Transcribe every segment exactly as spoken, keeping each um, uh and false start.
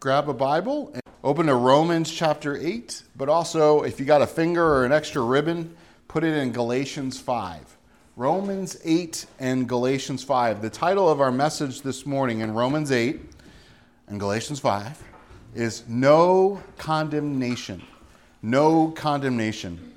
grab a Bible and open to Romans chapter eight, but also if you got a finger or an extra ribbon, put it in Galatians five. Romans eight and Galatians five. The title of our message this morning in Romans eight and Galatians five is No Condemnation. No condemnation.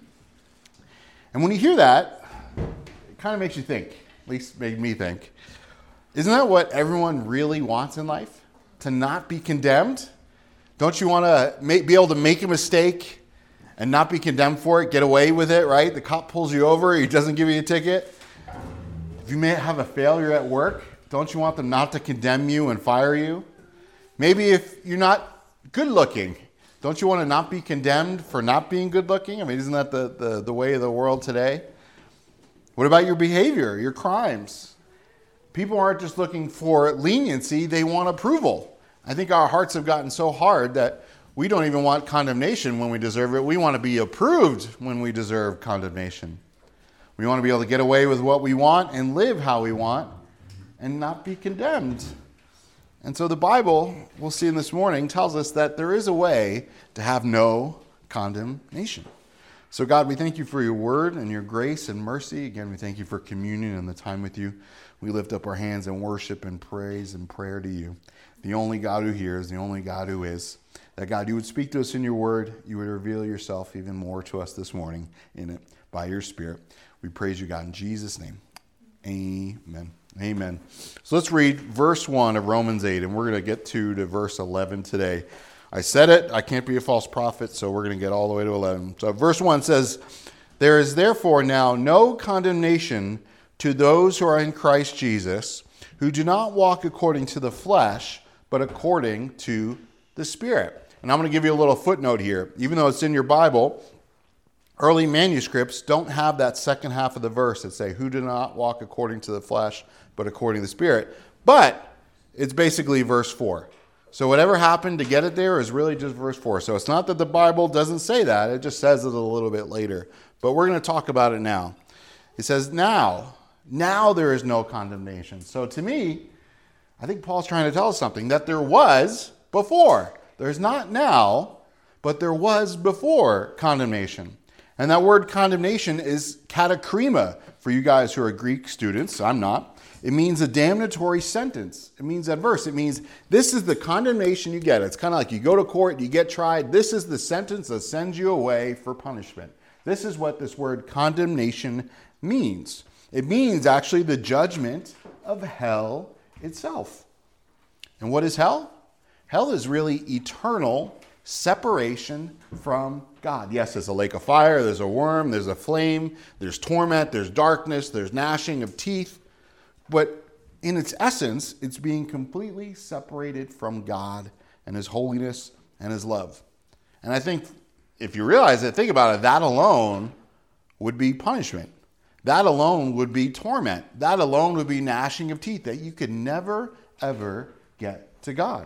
And when you hear that, it kind of makes you think, at least made me think, isn't that what everyone really wants in life? To not be condemned? Don't you want to make, be able to make a mistake and not be condemned for it, get away with it, right? The cop pulls you over, he doesn't give you a ticket. If you may have a failure at work, don't you want them not to condemn you and fire you? Maybe if you're not good looking, don't you want to not be condemned for not being good looking? I mean, isn't that the, the, the way of the world today? What about your behavior, your crimes? People aren't just looking for leniency, they want approval. I think our hearts have gotten so hard that we don't even want condemnation when we deserve it. We want to be approved when we deserve condemnation. We want to be able to get away with what we want and live how we want and not be condemned. And so the Bible, we'll see in this morning, tells us that there is a way to have no condemnation. So God, we thank you for your word and your grace and mercy. Again, we thank you for communion and the time with you. We lift up our hands in worship and praise and prayer to you, the only God who hears, the only God who is. That God, you would speak to us in your word. You would reveal yourself even more to us this morning in it by your Spirit. We praise you, God, in Jesus' name. Amen. Amen. So let's read verse one of Romans eight, and we're going to get to, to verse eleven today. I said it, I can't be a false prophet, so we're going to get all the way to eleven. So verse one says, "There is therefore now no condemnation to those who are in Christ Jesus, who do not walk according to the flesh, but according to the Spirit." And I'm going to give you a little footnote here. Even though it's in your Bible, early manuscripts don't have that second half of the verse that say, "who do not walk according to the flesh, but according to the Spirit." But it's basically verse four. So whatever happened to get it there is really just verse four. So it's not that the Bible doesn't say that. It just says it a little bit later. But we're going to talk about it now. It says, now, now there is no condemnation. So to me, I think Paul's trying to tell us something, that there was before. There's not now, but there was before condemnation. And that word condemnation is katakrima for you guys who are Greek students. I'm not. It means a damnatory sentence. It means adverse. It means this is the condemnation you get. It's kind of like you go to court, you get tried. This is the sentence that sends you away for punishment. This is what this word condemnation means. It means actually the judgment of hell itself. And what is hell? Hell is really eternal separation from God. Yes, there's a lake of fire, there's a worm, there's a flame, there's torment, there's darkness, there's gnashing of teeth. But in its essence, it's being completely separated from God and his holiness and his love. And I think if you realize it, think about it, that alone would be punishment. That alone would be torment. That alone would be gnashing of teeth, that you could never, ever get to God.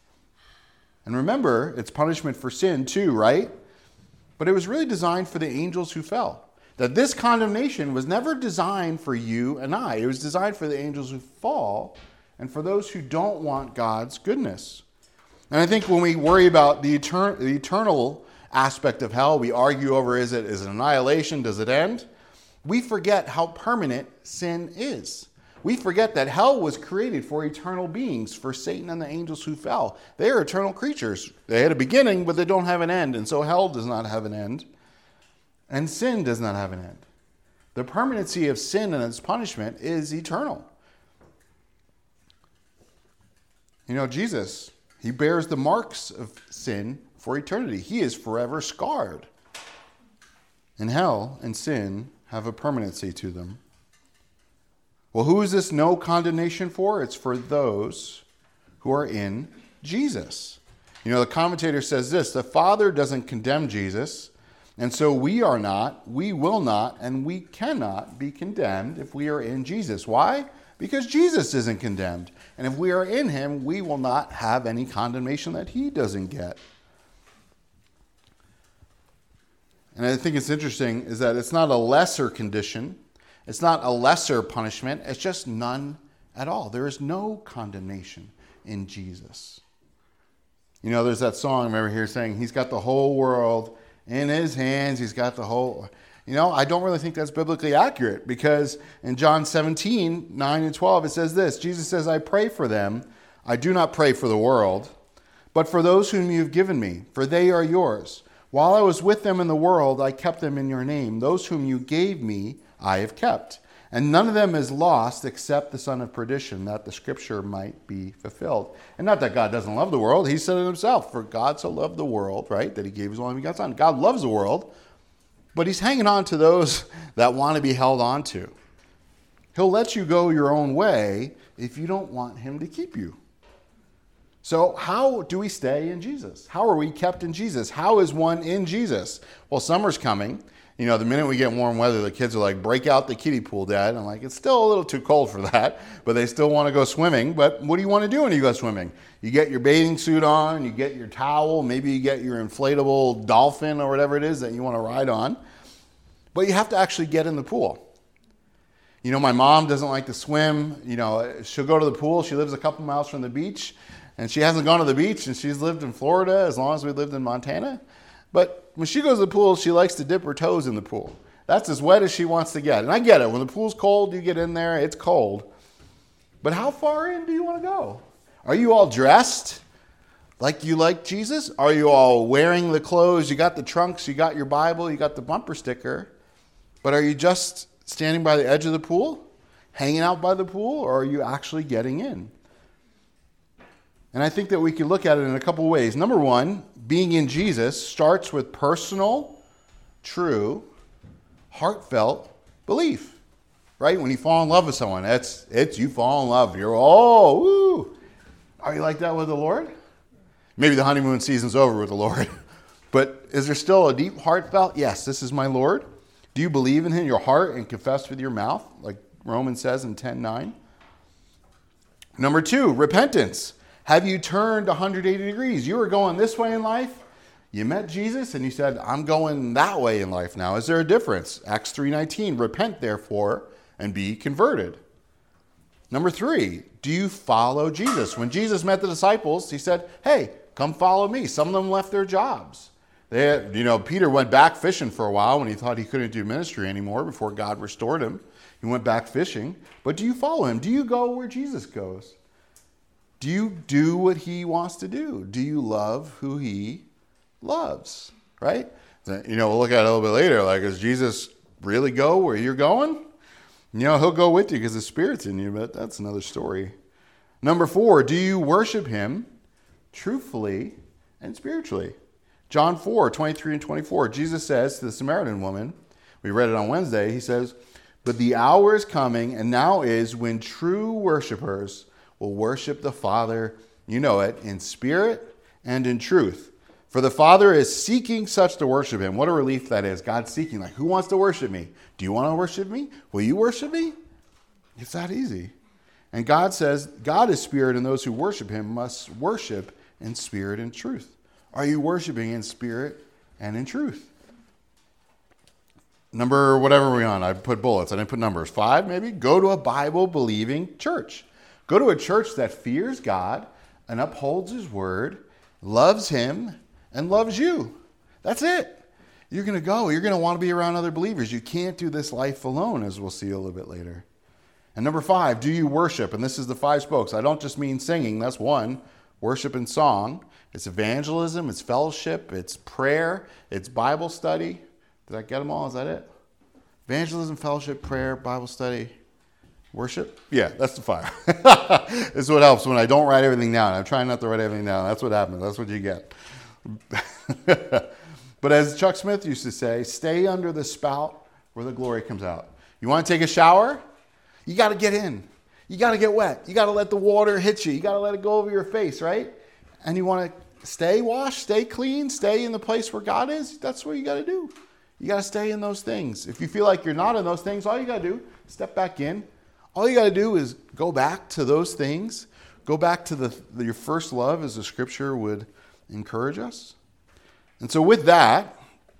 And remember, it's punishment for sin too, right? But it was really designed for the angels who fell. That this condemnation was never designed for you and I. It was designed for the angels who fall and for those who don't want God's goodness. And I think when we worry about the, etern- the eternal aspect of hell, we argue over, is it, is it annihilation? Does it end? We forget how permanent sin is. We forget that hell was created for eternal beings, for Satan and the angels who fell. They are eternal creatures. They had a beginning, but they don't have an end. And so hell does not have an end. And sin does not have an end. The permanency of sin and its punishment is eternal. You know, Jesus, he bears the marks of sin for eternity. He is forever scarred. And hell and sin have a permanency to them. Well, who is this no condemnation for? It's for those who are in Jesus. You know, the commentator says this, the Father doesn't condemn Jesus, and so we are not, we will not, and we cannot be condemned if we are in Jesus. Why? Because Jesus isn't condemned. And if we are in him, we will not have any condemnation that he doesn't get. And I think it's interesting is that it's not a lesser condition. It's not a lesser punishment. It's just none at all. There is no condemnation in Jesus. You know, there's that song I remember here saying, he's got the whole world in his hands. He's got the whole... You know, I don't really think that's biblically accurate, because in John seventeen, nine and twelve, it says this. Jesus says, I pray for them. I do not pray for the world, but for those whom you have given me, for they are yours. While I was with them in the world, I kept them in your name. Those whom you gave me, I have kept. And none of them is lost except the son of perdition, that the scripture might be fulfilled. And not that God doesn't love the world. He said it himself. For God so loved the world, right, that he gave his only begotten son. God loves the world, but he's hanging on to those that want to be held on to. He'll let you go your own way if you don't want him to keep you. So how do we stay in Jesus? How are we kept in Jesus? How is one in Jesus? Well, summer's coming. You know, the minute we get warm weather, the kids are like, break out the kiddie pool, Dad. I'm like, it's still a little too cold for that, but they still want to go swimming. But what do you want to do when you go swimming? You get your bathing suit on, you get your towel, maybe you get your inflatable dolphin or whatever it is that you want to ride on. But you have to actually get in the pool. You know, my mom doesn't like to swim. You know, she'll go to the pool. She lives a couple miles from the beach, and she hasn't gone to the beach, and she's lived in Florida as long as we lived in Montana. But when she goes to the pool, she likes to dip her toes in the pool. That's as wet as she wants to get. And I get it. When the pool's cold, you get in there, it's cold. But how far in do you want to go? Are you all dressed like you like Jesus? Are you all wearing the clothes? You got the trunks, you got your Bible, you got the bumper sticker. But are you just standing by the edge of the pool, hanging out by the pool, or are you actually getting in? And I think that we can look at it in a couple of ways. Number one, being in Jesus starts with personal, true, heartfelt belief, right? When you fall in love with someone, it's, it's you fall in love. You're, oh, woo. Are you like that with the Lord? Maybe the honeymoon season's over with the Lord. But is there still a deep heartfelt, yes, this is my Lord? Do you believe in him in your heart and confess with your mouth, like Romans says in ten nine? Number two, repentance. Have you turned one hundred eighty degrees? You were going this way in life. You met Jesus and you said, I'm going that way in life now. Is there a difference? Acts three nineteen, repent therefore and be converted. Number three, do you follow Jesus? When Jesus met the disciples, he said, hey, come follow me. Some of them left their jobs. They had, you know, Peter went back fishing for a while when he thought he couldn't do ministry anymore before God restored him. He went back fishing. But do you follow him? Do you go where Jesus goes? Do you do what he wants to do? Do you love who he loves? Right? You know, we'll look at it a little bit later. Like, does Jesus really go where you're going? You know, he'll go with you because the Spirit's in you, but that's another story. Number four, do you worship him truthfully and spiritually? John four, twenty-three and twenty-four, Jesus says to the Samaritan woman, we read it on Wednesday, he says, but the hour is coming and now is when true worshipers will worship the Father, you know it, in spirit and in truth. For the Father is seeking such to worship him. What a relief that is. God's seeking, like, who wants to worship me? Do you want to worship me? Will you worship me? It's that easy. And God says, God is spirit, and those who worship him must worship in spirit and truth. Are you worshiping in spirit and in truth? Number, whatever we're on, I put bullets, I didn't put numbers. Five, maybe? Go to a Bible-believing church. Go to a church that fears God and upholds his word, loves him, and loves you. That's it. You're going to go. You're going to want to be around other believers. You can't do this life alone, as we'll see a little bit later. And number five, do you worship? And this is the five spokes. I don't just mean singing. That's one. Worship and song. It's evangelism. It's fellowship. It's prayer. It's Bible study. Did I get them all? Is that it? Evangelism, fellowship, prayer, Bible study, worship. Yeah, that's the five. This is what helps when I don't write everything down. I'm trying not to write everything down. That's what happens. That's what you get. But as Chuck Smith used to say, stay under the spout where the glory comes out. You want to take a shower? You got to get in. You got to get wet. You got to let the water hit you. You got to let it go over your face, right? And you want to stay washed, stay clean, stay in the place where God is. That's what you got to do. You got to stay in those things. If you feel like you're not in those things, all you got to do, step back in. All you got to do is go back to those things. Go back to the, the your first love, as the scripture would encourage us. And so with that,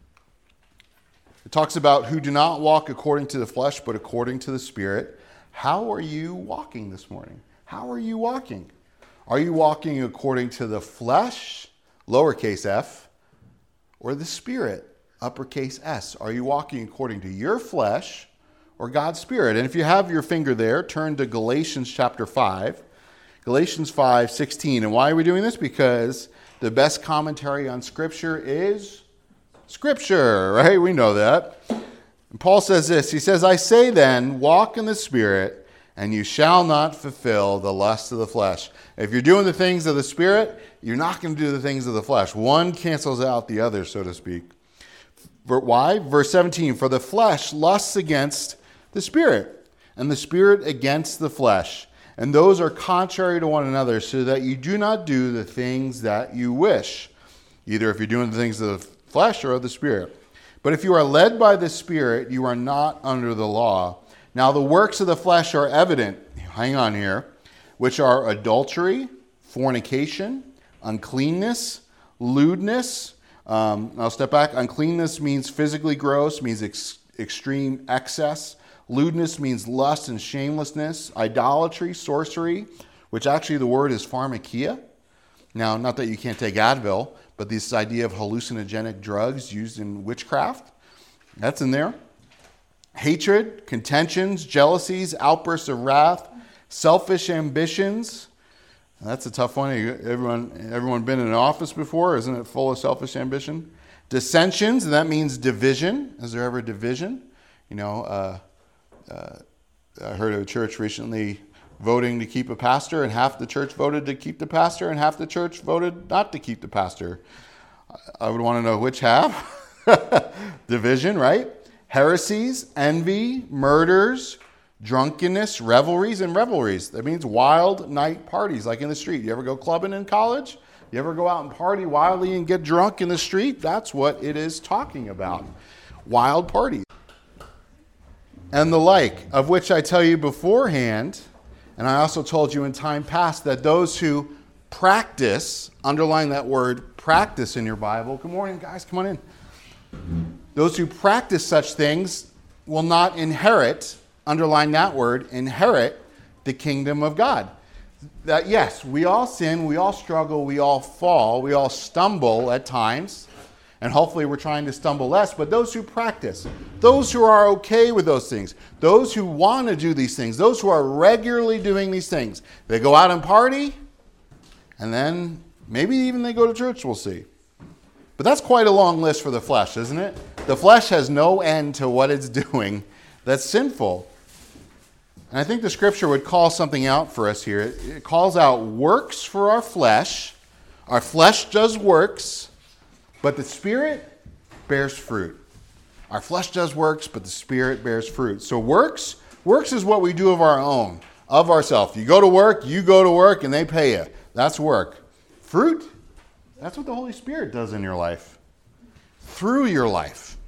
it talks about who do not walk according to the flesh, but according to the Spirit. How are you walking this morning? How are you walking? Are you walking according to the flesh lowercase f, or the Spirit, uppercase S? Are you walking according to your flesh or God's Spirit? And if you have your finger there, turn to Galatians chapter five. Galatians five sixteen. And why are we doing this? Because the best commentary on Scripture is Scripture, right? We know that. And Paul says this. He says, I say then, walk in the Spirit, and you shall not fulfill the lust of the flesh. If you're doing the things of the Spirit, you're not going to do the things of the flesh. One cancels out the other, so to speak. Why? Verse seventeen, for the flesh lusts against the Spirit, and the Spirit against the flesh. And those are contrary to one another, so that you do not do the things that you wish, either if you're doing the things of the flesh or of the Spirit. But if you are led by the Spirit, you are not under the law. Now the works of the flesh are evident, hang on here, which are adultery, fornication, uncleanness, lewdness. Um, I'll step back. Uncleanness means physically gross, means ex- extreme excess. Lewdness means lust and shamelessness. Idolatry, sorcery, which actually the word is pharmakia. Now, not that you can't take Advil, but this idea of hallucinogenic drugs used in witchcraft, that's in there. Hatred, contentions, jealousies, outbursts of wrath, selfish ambitions. That's a tough one. Everyone, everyone been in an office before? Isn't it full of selfish ambition? Dissensions, and that means division. Is there ever division? You know, uh, uh, I heard of a church recently voting to keep a pastor, and half the church voted to keep the pastor, and half the church voted not to keep the pastor. I would want to know which half. Division, right? Heresies, envy, murders, drunkenness, revelries, and revelries. That means wild night parties, like in the street. You ever go clubbing in college? You ever go out and party wildly and get drunk in the street? That's what it is talking about. Wild parties. And the like, of which I tell you beforehand, and I also told you in time past, that those who practice, underline that word practice in your Bible. Good morning, guys. Come on in. Those who practice such things will not inherit, underline that word, inherit the kingdom of God. That yes, we all sin, we all struggle, we all fall, we all stumble at times, and hopefully we're trying to stumble less, but those who practice, those who are okay with those things, those who want to do these things, those who are regularly doing these things, they go out and party, and then maybe even they go to church, we'll see. But that's quite a long list for the flesh, isn't it? The flesh has no end to what it's doing that's sinful. And I think the scripture would call something out for us here. It calls out works for our flesh. Our flesh does works, but the Spirit bears fruit. Our flesh does works, but the Spirit bears fruit. So works, works is what we do of our own, of ourselves. You go to work, you go to work, and they pay you. That's work. Fruit, that's what the Holy Spirit does in your life. Through your life.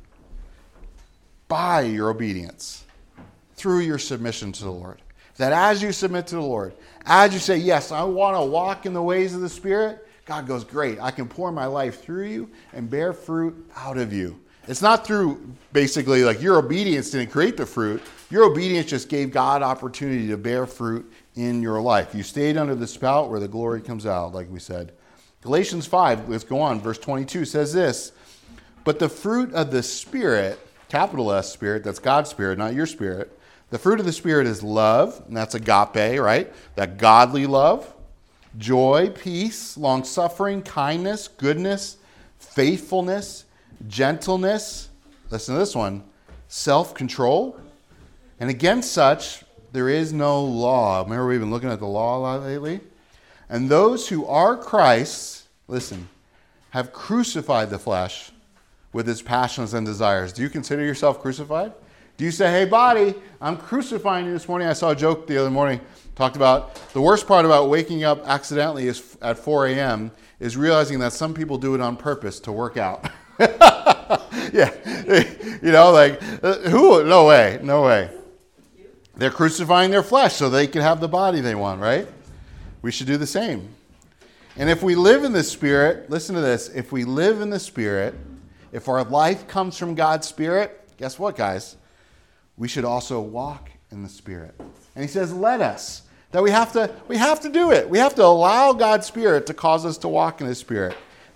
By your obedience. Through your submission to the Lord. That as you submit to the Lord, as you say, yes, I want to walk in the ways of the Spirit, God goes, great, I can pour my life through you and bear fruit out of you. It's not through, basically, like your obedience didn't create the fruit. Your obedience just gave God opportunity to bear fruit in your life. You stayed under the spout where the glory comes out, like we said. Galatians five, let's go on, verse twenty-two says this, but the fruit of the Spirit, capital S Spirit, that's God's Spirit, not your spirit. The fruit of the Spirit is love, and that's agape, right? That godly love, joy, peace, long-suffering, kindness, goodness, faithfulness, gentleness, listen to this one, self-control. And against such, there is no law. Remember we've been looking at the law a lot lately? And those who are Christ's, listen, have crucified the flesh with its passions and desires. Do you consider yourself crucified? Do you say, hey, body, I'm crucifying you this morning? I saw a joke the other morning, talked about the worst part about waking up accidentally is at four a.m. is realizing that some people do it on purpose to work out. Yeah, you know, like, who? No way, no way. They're crucifying their flesh so they can have the body they want, right? We should do the same. And if we live in the Spirit, listen to this, if we live in the Spirit, if our life comes from God's Spirit, guess what, guys? We should also walk in the Spirit. And he says, let us. That we have to we have to do it. We have to allow God's Spirit to cause us to walk in his Spirit.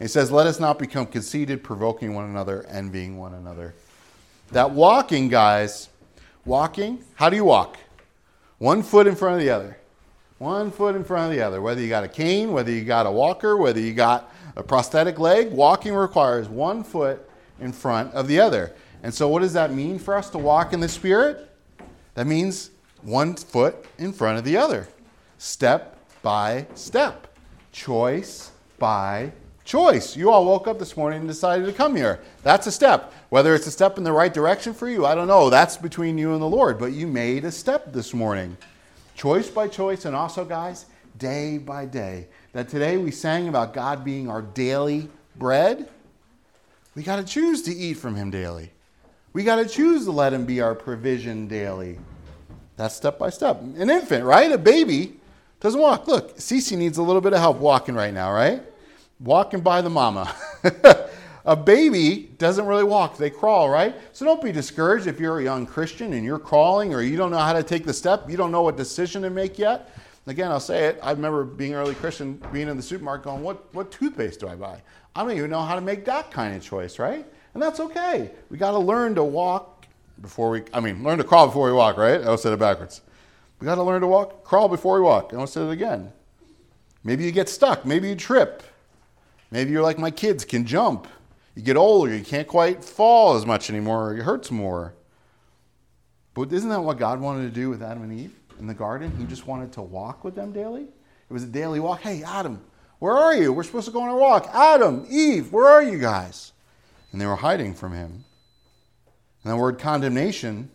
he says, let us not become conceited, provoking one another, envying one another. That walking, guys, walking, how do you walk? One foot in front of the other. One foot in front of the other. Whether you got a cane, whether you got a walker, whether you got a prosthetic leg, walking requires one foot in front of the other. And so what does that mean for us to walk in the Spirit? That means one foot in front of the other. Step by step. Choice by choice. You all woke up this morning and decided to come here. That's a step. Whether it's a step in the right direction for you, I don't know. That's between you and the Lord. But you made a step this morning. Choice by choice, and also, guys, day by day. That today we sang about God being our daily bread. We got to choose to eat from him daily. We got to choose to let him be our provision daily. That's step by step. An infant, right? A baby doesn't walk. Look, Cece needs a little bit of help walking right now, right? Walking by the mama. A baby doesn't really walk. They crawl, right? So don't be discouraged if you're a young Christian and you're crawling or you don't know how to take the step. You don't know what decision to make yet. Again, I'll say it. I remember being an early Christian, being in the supermarket going, what, what toothpaste do I buy? I don't even know how to make that kind of choice, right? And that's okay. We got to learn to walk before we, I mean, learn to crawl before we walk, right? I always said it backwards. We got to learn to walk, crawl before we walk. I always said it again. Maybe you get stuck. Maybe you trip. Maybe you're like my kids, can jump. You get older, you can't quite fall as much anymore, it hurts more. But isn't that what God wanted to do with Adam and Eve in the garden? He just wanted to walk with them daily. It was a daily walk. Hey, Adam, where are you? We're supposed to go on our walk. Adam, Eve, where are you guys? And they were hiding from him. And the word condemnation,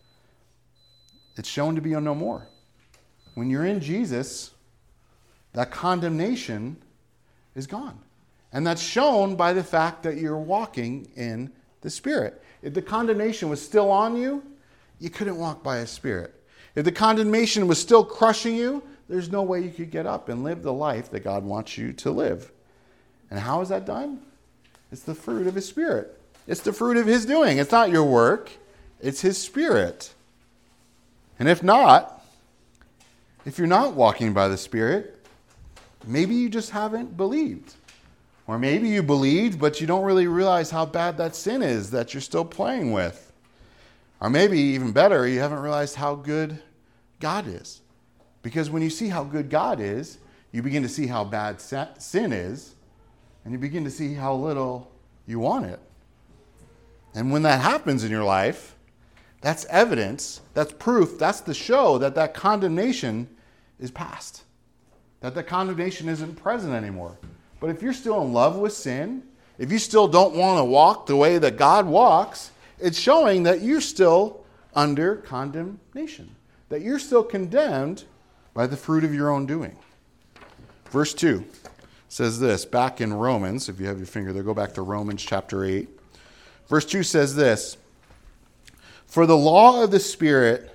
it's shown to be no more. When you're in Jesus, that condemnation is gone. And that's shown by the fact that you're walking in the Spirit. If the condemnation was still on you, you couldn't walk by a Spirit. If the condemnation was still crushing you, there's no way you could get up and live the life that God wants you to live. And how is that done? It's the fruit of his Spirit. It's the fruit of his doing. It's not your work. It's his Spirit. And if not, if you're not walking by the Spirit, maybe you just haven't believed. Or maybe you believed, but you don't really realize how bad that sin is that you're still playing with. Or maybe, even better, you haven't realized how good God is. Because when you see how good God is, you begin to see how bad sin is, and you begin to see how little you want it. And when that happens in your life, that's evidence, that's proof, that's the show that that condemnation is past. That the condemnation isn't present anymore. But if you're still in love with sin, if you still don't want to walk the way that God walks, it's showing that you're still under condemnation, that you're still condemned by the fruit of your own doing. Verse two says this, back in Romans, if you have your finger there, go back to Romans chapter eight. Verse two says this, For the law of the Spirit,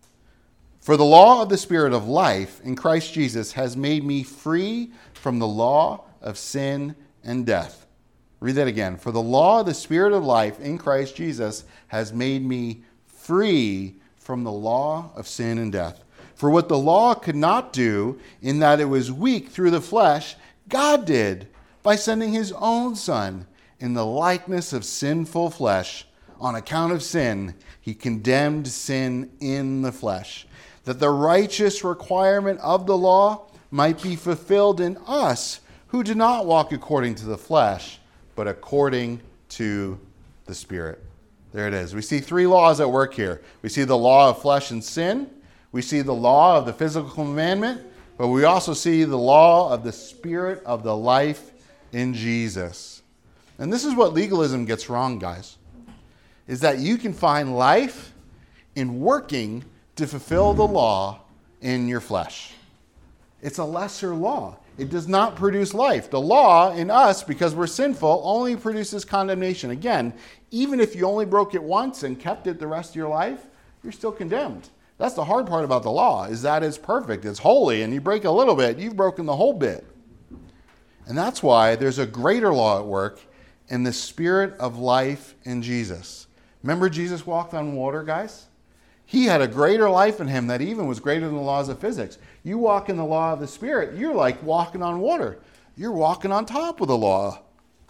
for the law of the Spirit of life in Christ Jesus has made me free from the law of sin and death. Read that again. For the law of the Spirit of life in Christ Jesus has made me free from the law of sin and death. For what the law could not do, in that it was weak through the flesh, God did by sending his own Son in the likeness of sinful flesh. On account of sin, he condemned sin in the flesh, that the righteous requirement of the law might be fulfilled in us, who do not walk according to the flesh, but according to the Spirit. There it is. We see three laws at work here. We see the law of flesh and sin. We see the law of the physical commandment. But we also see the law of the Spirit of the life in Jesus. And this is what legalism gets wrong, guys. Is that you can find life in working to fulfill the law in your flesh. It's a lesser law. It does not produce life. The law in us, because we're sinful, only produces condemnation. Again, even if you only broke it once and kept it the rest of your life, you're still condemned. That's the hard part about the law, is that it's perfect, it's holy, and you break a little bit, you've broken the whole bit. And that's why there's a greater law at work in the Spirit of life in Jesus. Remember Jesus walked on water, guys? He had a greater life in him that even was greater than the laws of physics. You walk in the law of the Spirit, you're like walking on water. You're walking on top of the law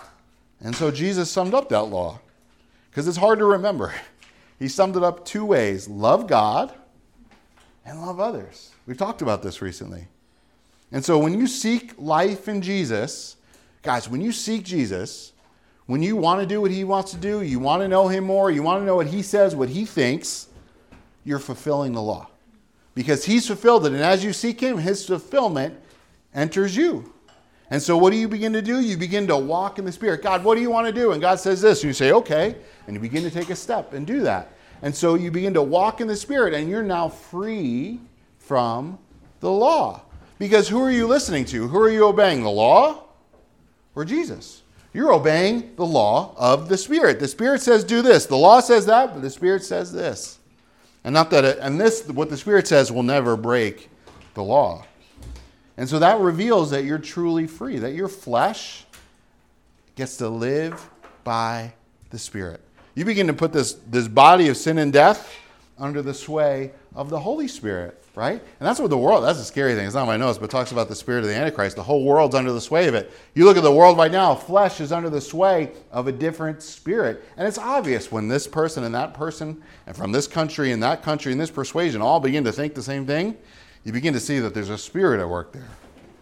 And so Jesus summed up that law because it's hard to remember. He summed it up two ways: love God and love others. We've talked about this recently. And so when you seek life in Jesus, guys, when you seek Jesus, when you want to do what he wants to do, you want to know him more, you want to know what he says, what he thinks, you're fulfilling the law. Because he's fulfilled it. And as you seek him, his fulfillment enters you. And so what do you begin to do? You begin to walk in the Spirit. God, what do you want to do? And God says this. And you say, okay. And you begin to take a step and do that. And so you begin to walk in the Spirit, and you're now free from the law. Because who are you listening to? Who are you obeying? The law or Jesus? You're obeying the law of the Spirit. The Spirit says do this. The law says that, but the Spirit says this. And not that it, and this, what the Spirit says will never break the law. And so that reveals that you're truly free, that your flesh gets to live by the Spirit. You begin to put this, this body of sin and death under the sway of the Holy Spirit, right? And that's what the world, that's a scary thing. It's not on my notes, but it talks about the spirit of the Antichrist. The whole world's under the sway of it. You look at the world right now, flesh is under the sway of a different spirit. And it's obvious when this person and that person, and from this country and that country and this persuasion all begin to think the same thing, you begin to see that there's a spirit at work there.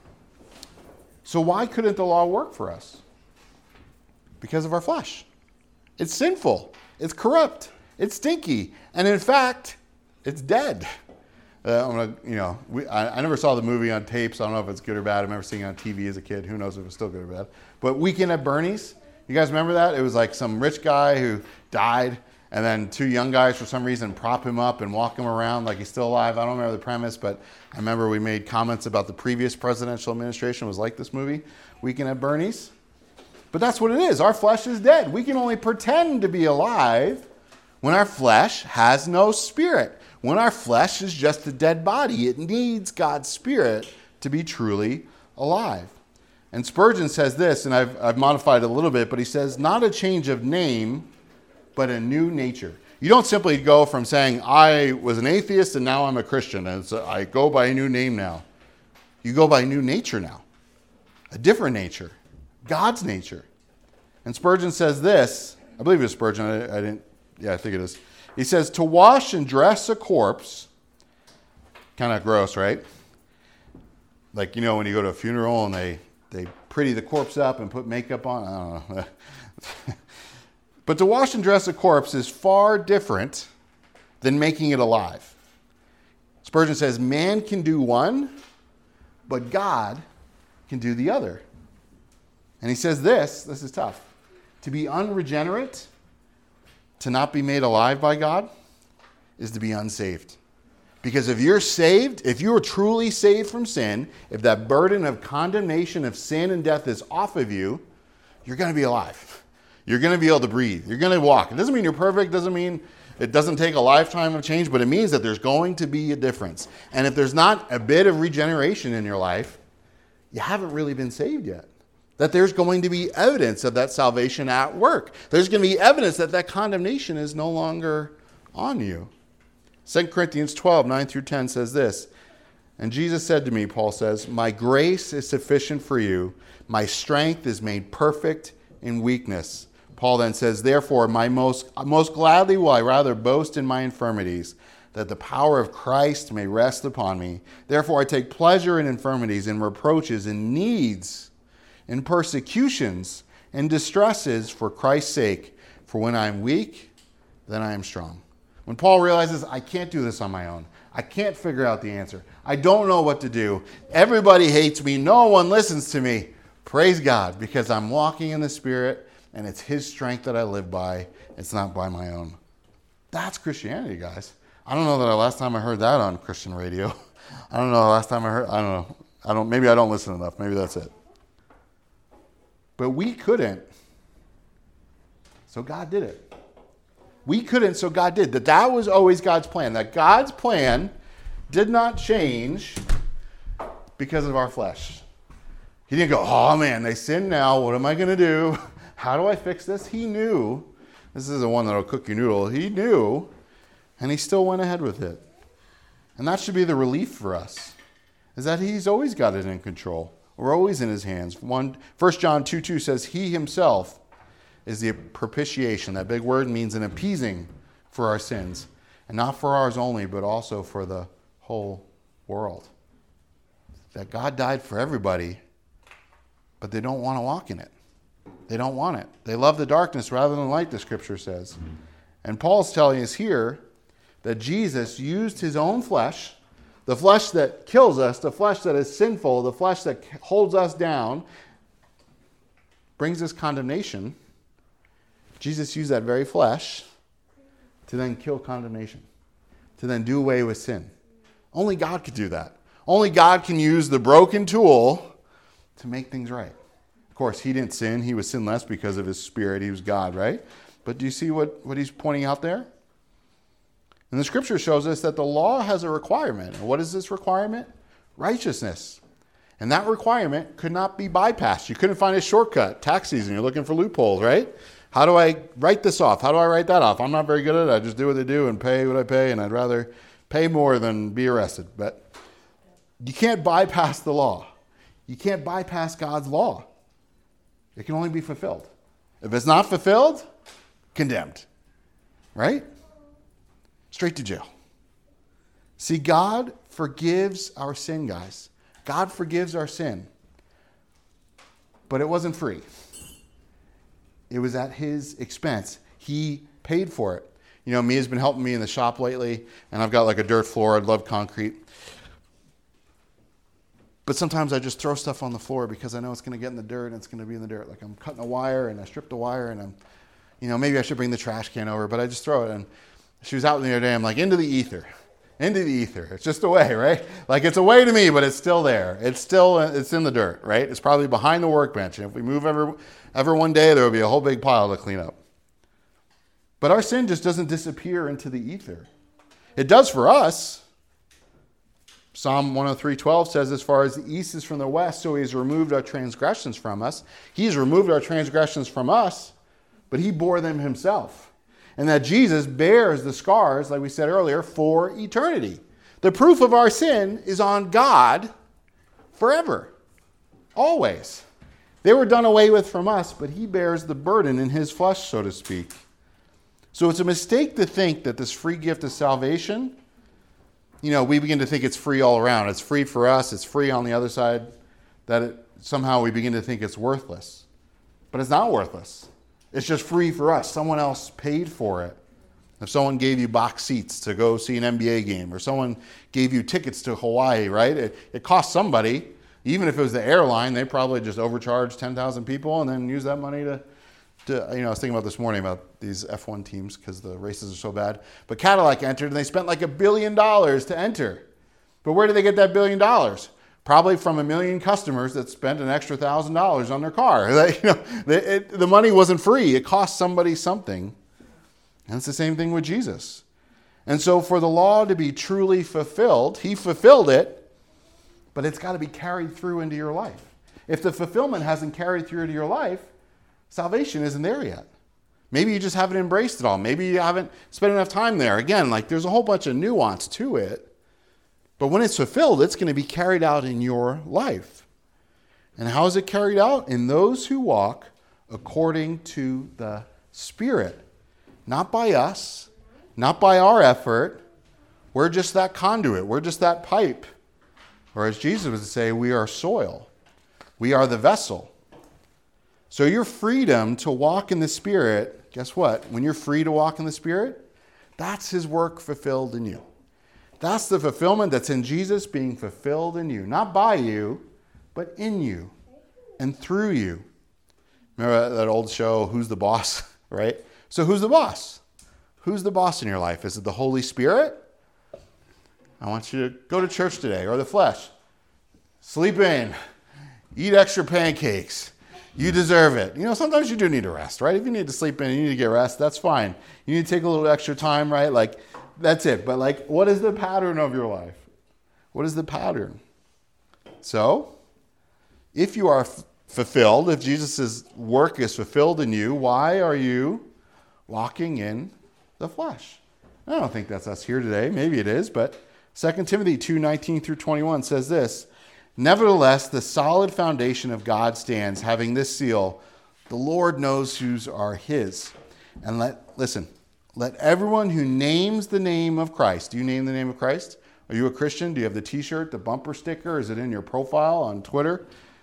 So why couldn't the law work for us? Because of our flesh. It's sinful. It's corrupt. It's stinky. And in fact, it's dead. Uh, I'm gonna, you know, we, I, I never saw the movie on tapes. I don't know if it's good or bad. I remember seeing it on T V as a kid. Who knows if it's still good or bad. But Weekend at Bernie's, you guys remember that? It was like some rich guy who died, and then two young guys for some reason prop him up and walk him around like he's still alive. I don't remember the premise, but I remember we made comments about the previous presidential administration was like this movie, Weekend at Bernie's. But that's what it is. Our flesh is dead. We can only pretend to be alive when our flesh has no spirit. When our flesh is just a dead body, it needs God's Spirit to be truly alive. And Spurgeon says this, and I've, I've modified it a little bit, but he says, not a change of name, but a new nature. You don't simply go from saying, I was an atheist and now I'm a Christian, and so I go by a new name now. You go by a new nature now, a different nature, God's nature. And Spurgeon says this, I believe it's Spurgeon, I, I didn't, yeah, I think it is. He says, to wash and dress a corpse, kind of gross, right? Like, you know, when you go to a funeral and they, they pretty the corpse up and put makeup on, I don't know. But to wash and dress a corpse is far different than making it alive. Spurgeon says, man can do one, but God can do the other. And he says this, this is tough. To be unregenerate, to not be made alive by God, is to be unsaved. Because if you're saved, if you are truly saved from sin, if that burden of condemnation of sin and death is off of you, you're going to be alive. You're going to be able to breathe. You're going to walk. It doesn't mean you're perfect. It doesn't mean it doesn't take a lifetime of change, but it means that there's going to be a difference. And if there's not a bit of regeneration in your life, you haven't really been saved yet. That there's going to be evidence of that salvation at work. There's going to be evidence that that condemnation is no longer on you. Second Corinthians twelve, nine through ten says this, and Jesus said to me, Paul says, my grace is sufficient for you. My strength is made perfect in weakness. Paul then says, therefore, my most, most gladly will I rather boast in my infirmities, that the power of Christ may rest upon me. Therefore, I take pleasure in infirmities, in reproaches, in needs, in persecutions and distresses for Christ's sake. For when I am weak, then I am strong. When Paul realizes, I can't do this on my own. I can't figure out the answer. I don't know what to do. Everybody hates me. No one listens to me. Praise God, because I'm walking in the Spirit, and it's His strength that I live by. It's not by my own. That's Christianity, guys. I don't know that the last time I heard that on Christian radio. I don't know the last time I heard, I don't know. I don't. Maybe I don't listen enough. Maybe that's it. But we couldn't, so God did it. We couldn't, so God did. That that was always God's plan. That God's plan did not change because of our flesh. He didn't go, oh man, they sinned now. What am I going to do? How do I fix this? He knew. This is the one that'll cook your noodle. He knew, and he still went ahead with it. And that should be the relief for us, is that he's always got it in control. We're always in his hands. One, First John two two says, he himself is the propitiation. That big word means an appeasing for our sins. And not for ours only, but also for the whole world. That God died for everybody, but they don't want to walk in it. They don't want it. They love the darkness rather than light, the scripture says. And Paul's telling us here that Jesus used his own flesh, the flesh that kills us, the flesh that is sinful, the flesh that holds us down, brings us condemnation. Jesus used that very flesh to then kill condemnation, to then do away with sin. Only God could do that. Only God can use the broken tool to make things right. Of course, he didn't sin. He was sinless because of his spirit. He was God, right? But do you see what, what he's pointing out there? And the scripture shows us that the law has a requirement. And what is this requirement? Righteousness. And that requirement could not be bypassed. You couldn't find a shortcut. Tax season, you're looking for loopholes, right? How do I write this off? How do I write that off? I'm not very good at it. I just do what they do and pay what I pay, and I'd rather pay more than be arrested. But you can't bypass the law. You can't bypass God's law. It can only be fulfilled. If it's not fulfilled, condemned. Right? Straight to jail. See, God forgives our sin, guys. God forgives our sin. But it wasn't free. It was at his expense. He paid for it. You know, Mia's been helping me in the shop lately, and I've got like a dirt floor. I'd love concrete. But sometimes I just throw stuff on the floor because I know it's going to get in the dirt and it's going to be in the dirt. Like I'm cutting a wire and I stripped a wire and I'm, you know, maybe I should bring the trash can over, but I just throw it. And she was out the other day. I'm like, into the ether. Into the ether. It's just a way, right? Like it's a way to me, but it's still there. It's still, it's in the dirt, right? It's probably behind the workbench. And if we move ever, ever one day, there will be a whole big pile to clean up. But our sin just doesn't disappear into the ether. It does for us. Psalm one oh three twelve says, as far as the east is from the west, so he has removed our transgressions from us. He has removed our transgressions from us, but he bore them himself. And that Jesus bears the scars, like we said earlier, for eternity. The proof of our sin is on God forever. Always. They were done away with from us, but he bears the burden in his flesh, so to speak. So it's a mistake to think that this free gift of salvation, you know, we begin to think it's free all around. It's free for us. It's free on the other side. That it, somehow we begin to think it's worthless. But it's not worthless. It's just free for us. Someone else paid for it. If someone gave you box seats to go see an N B A game, or someone gave you tickets to Hawaii, right? It, it cost somebody. Even if it was the airline, they probably just overcharged ten thousand people and then use that money to, to, you know, I was thinking about this morning about these F one teams because the races are so bad. But Cadillac entered and they spent like a billion dollars to enter. But where did they get that billion dollars? Probably from a million customers that spent an extra thousand dollars on their car. They, you know, the, it, the money wasn't free. It cost somebody something. And it's the same thing with Jesus. And so for the law to be truly fulfilled, he fulfilled it, but it's got to be carried through into your life. If the fulfillment hasn't carried through into your life, salvation isn't there yet. Maybe you just haven't embraced it all. Maybe you haven't spent enough time there. Again, like there's a whole bunch of nuance to it. But when it's fulfilled, it's going to be carried out in your life. And how is it carried out? In those who walk according to the Spirit. Not by us, not by our effort. We're just that conduit. We're just that pipe. Or as Jesus would say, we are soil. We are the vessel. So your freedom to walk in the Spirit, guess what? When you're free to walk in the Spirit, that's his work fulfilled in you. That's the fulfillment that's in Jesus being fulfilled in you. Not by you, but in you and through you. Remember that old show, Who's the Boss? Right? So who's the boss? Who's the boss in your life? Is it the Holy Spirit? I want you to go to church today. Or the flesh. Sleep in. Eat extra pancakes. You deserve it. You know, sometimes you do need to rest, right? If you need to sleep in, you need to get rest, that's fine. You need to take a little extra time, right? Like, that's it. But like, what is the pattern of your life? What is the pattern? So, if you are f- fulfilled, if Jesus' work is fulfilled in you, why are you walking in the flesh? I don't think that's us here today. Maybe it is, but Second Timothy two nineteen through twenty-one says this, nevertheless, the solid foundation of God stands, having this seal, The Lord knows whose are his. And let, listen, let everyone who names the name of Christ, do you name the name of Christ? Are you a Christian? Do you have the t-shirt, the bumper sticker? Is it in your profile on Twitter?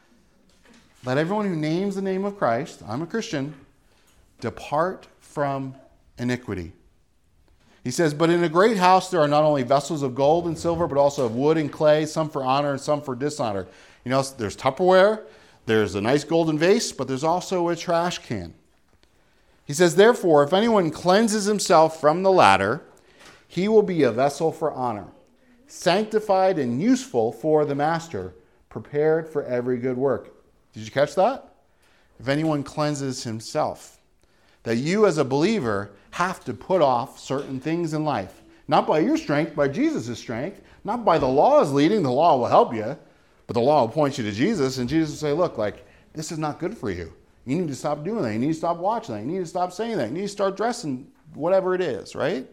Let everyone who names the name of Christ, I'm a Christian, depart from iniquity. He says, but in a great house there are not only vessels of gold and silver, but also of wood and clay, some for honor and some for dishonor. You know, there's Tupperware, there's a nice golden vase, but there's also a trash can. He says, therefore, if anyone cleanses himself from the latter, he will be a vessel for honor, sanctified and useful for the master, prepared for every good work. Did you catch that? If anyone cleanses himself. That you as a believer have to put off certain things in life. Not by your strength, by Jesus' strength. Not by the law's leading. The law will help you. But the law will point you to Jesus. And Jesus will say, look, like, this is not good for you. You need to stop doing that. You need to stop watching that. You need to stop saying that. You need to start dressing whatever it is, right?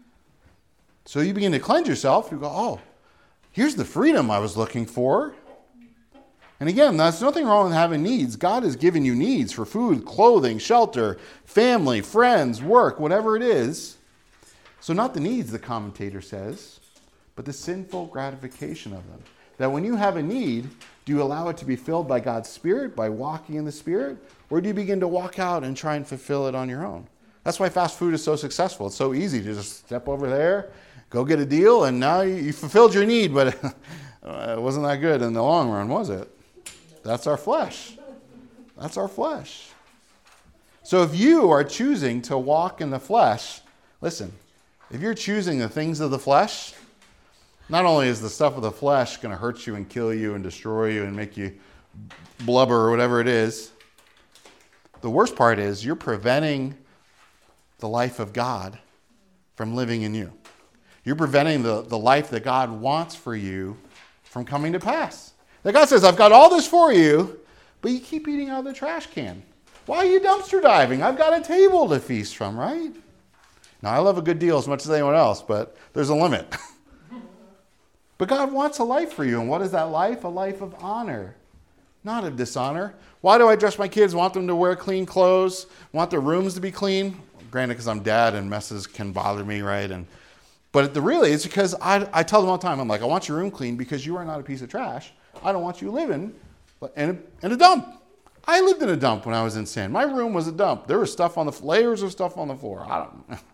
So you begin to cleanse yourself. You go, oh, here's the freedom I was looking for. And again, there's nothing wrong with having needs. God has given you needs for food, clothing, shelter, family, friends, work, whatever it is. So not the needs, the commentator says, but the sinful gratification of them. That when you have a need, do you allow it to be filled by God's Spirit, by walking in the Spirit? Or do you begin to walk out and try and fulfill it on your own? That's why fast food is so successful. It's so easy to just step over there, go get a deal, and now you fulfilled your need, but it wasn't that good in the long run, was it? That's our flesh. That's our flesh. So if you are choosing to walk in the flesh, listen, if you're choosing the things of the flesh, not only is the stuff of the flesh going to hurt you and kill you and destroy you and make you blubber or whatever it is, the worst part is you're preventing the life of God from living in you. You're preventing the, the life that God wants for you from coming to pass. That God says, I've got all this for you, but you keep eating out of the trash can. Why are you dumpster diving? I've got a table to feast from, right? Now, I love a good deal as much as anyone else, but there's a limit. But God wants a life for you. And what is that life? A life of honor, not of dishonor. Why do I dress my kids? Want them to wear clean clothes? Want their rooms to be clean? Granted, because I'm dad and messes can bother me, right? And But the really, it's because I, I tell them all the time, I'm like, I want your room clean because you are not a piece of trash. I don't want you living in a, in a dump. I lived in a dump when I was in sin. My room was a dump. There was stuff on the layers of stuff on the floor. I don't know.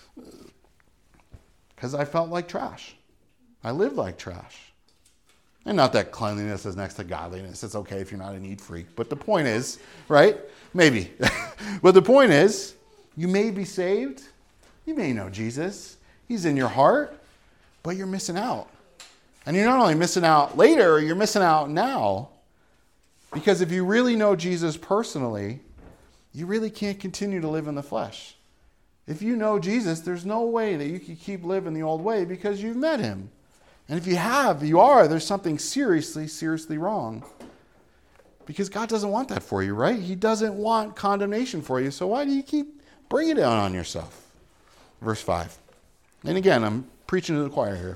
Because I felt like trash. I lived like trash. And not that cleanliness is next to godliness. It's okay if you're not a neat freak. But the point is, right? Maybe. But the point is, you may be saved. You may know Jesus. He's in your heart. But you're missing out. And you're not only missing out later, you're missing out now. Because if you really know Jesus personally, you really can't continue to live in the flesh. If you know Jesus, there's no way that you can keep living the old way because you've met him. And if you have, you are, there's something seriously, seriously wrong. Because God doesn't want that for you, right? He doesn't want condemnation for you. So why do you keep bringing it down on yourself? Verse five. And again, I'm preaching to the choir here.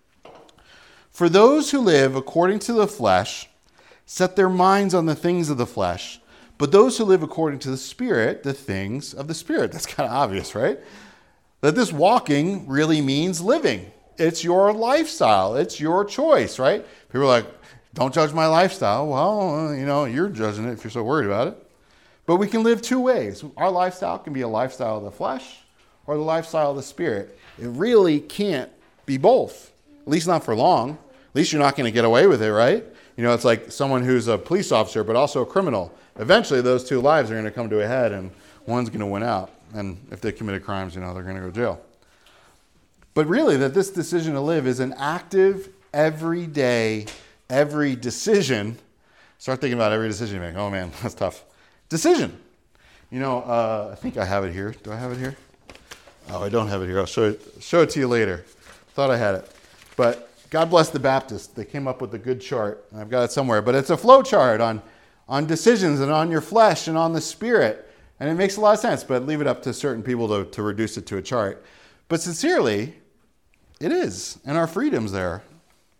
For those who live according to the flesh set their minds on the things of the flesh, but those who live according to the Spirit, the things of the Spirit. That's kind of obvious, right? That this walking really means living. It's your lifestyle. It's your choice, right? People are like, don't judge my lifestyle. Well, you know, you're judging it if you're so worried about it. But we can live two ways. Our lifestyle can be a lifestyle of the flesh or the lifestyle of the Spirit. It really can't be both, at least not for long. At least you're not going to get away with it, right? You know, it's like someone who's a police officer but also a criminal. Eventually, those two lives are going to come to a head, and one's going to win out. And if they committed crimes, you know, they're going to go to jail. But really, that this decision to live is an active, everyday, every decision. Start thinking about every decision you make. Oh, man, that's tough. Decision. You know, uh, I think I have it here. Do I have it here? Oh, I don't have it here. I'll show it, show it to you later. Thought I had it. But God bless the Baptists. They came up with a good chart. I've got it somewhere. But it's a flow chart on, on decisions and on your flesh and on the Spirit. And it makes a lot of sense, but leave it up to certain people to, to reduce it to a chart. But sincerely, it is. And our freedom's there.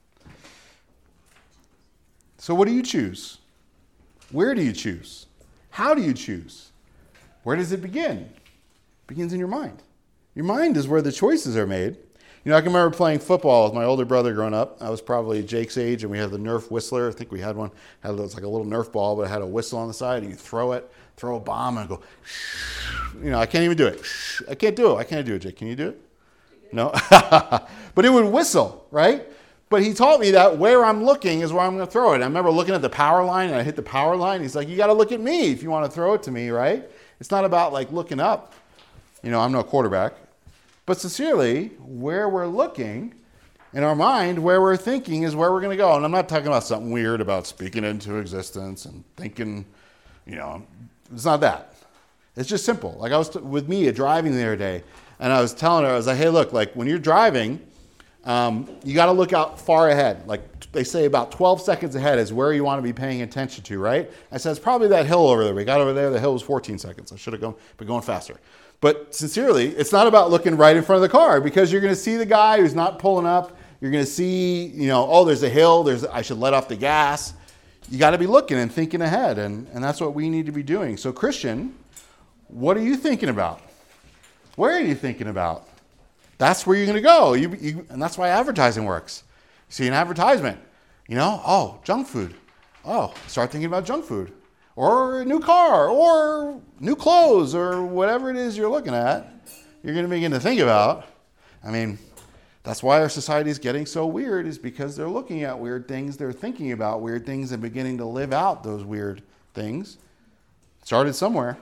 So what do you choose? Where do you choose? How do you choose? Where does it begin? It begins in your mind. Your mind is where the choices are made. You know, I can remember playing football with my older brother growing up. I was probably Jake's age, and we had the Nerf Whistler. I think we had one. It was like a little Nerf ball, but it had a whistle on the side. And you throw it, throw a bomb, and go, you know, I can't even do it. I can't do it. I can't do it, Jake. Can you do it? No? But it would whistle, right? But he taught me that where I'm looking is where I'm going to throw it. I remember looking at the power line, and I hit the power line. He's like, you got to look at me if you want to throw it to me, right? It's not about like looking up. You know, I'm no quarterback. But sincerely, where we're looking in our mind, where we're thinking is where we're going to go. And I'm not talking about something weird about speaking into existence and thinking, you know, it's not that. It's just simple. Like I was t- with Mia driving the other day, and I was telling her, I was like, hey, look, like when you're driving, um, you got to look out far ahead. Like they say about twelve seconds ahead is where you want to be paying attention to, right? I said, it's probably that hill over there. We got over there. The hill was fourteen seconds. I should have gone, been going faster. But sincerely, it's not about looking right in front of the car because you're going to see the guy who's not pulling up. You're going to see, you know, oh, there's a hill. There's I should let off the gas. You got to be looking and thinking ahead. And, and that's what we need to be doing. So Christian, what are you thinking about? Where are you thinking about? That's where you're going to go. You, you, and that's why advertising works. You see an advertisement, you know, oh, junk food. Oh, start thinking about junk food. Or a new car, or new clothes, or whatever it is you're looking at, you're going to begin to think about. I mean, that's why our society is getting so weird, is because they're looking at weird things, they're thinking about weird things, and beginning to live out those weird things. It started somewhere.